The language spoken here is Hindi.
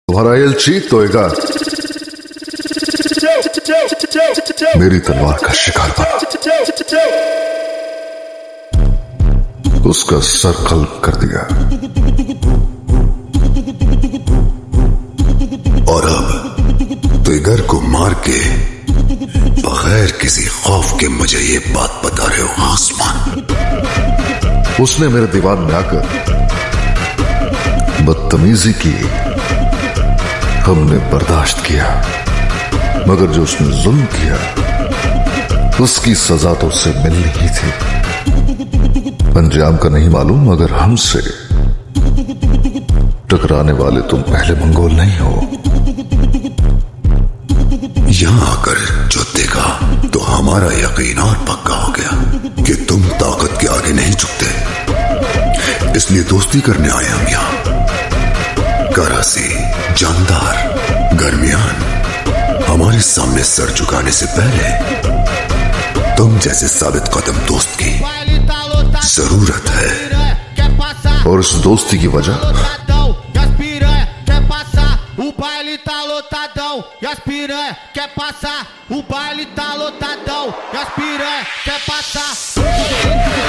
तुम्हारा एलची तोएगा मेरी तलवार का शिकार बना, उसका सर कल्ब कर दिया और अब तिगर को मार के बगैर किसी खौफ के मुझे ये बात बता रहे हो आसमान। उसने मेरे दीवार में आकर बदतमीजी की, हमने बर्दाश्त किया, मगर जो उसने जुल्म किया उसकी सजा तो उससे मिलनी ही थी। अंजाम का नहीं मालूम, मगर हमसे टकराने वाले तुम पहले मंगोल नहीं हो। यहां आकर जो देखा तो हमारा यकीन और पक्का हो गया कि तुम ताकत के आगे नहीं झुकते, इसलिए दोस्ती करने आए हम यहां। करासी, जानदार, गर्मियान, हमारे सामने सर झुकाने से पहले तुम जैसे साबित कदम दोस्त की जरूरत है। और इस दोस्ती की वजह o baile tá lotadão e as piranha quer passar. O baile tá lotadão e as piranha quer passar.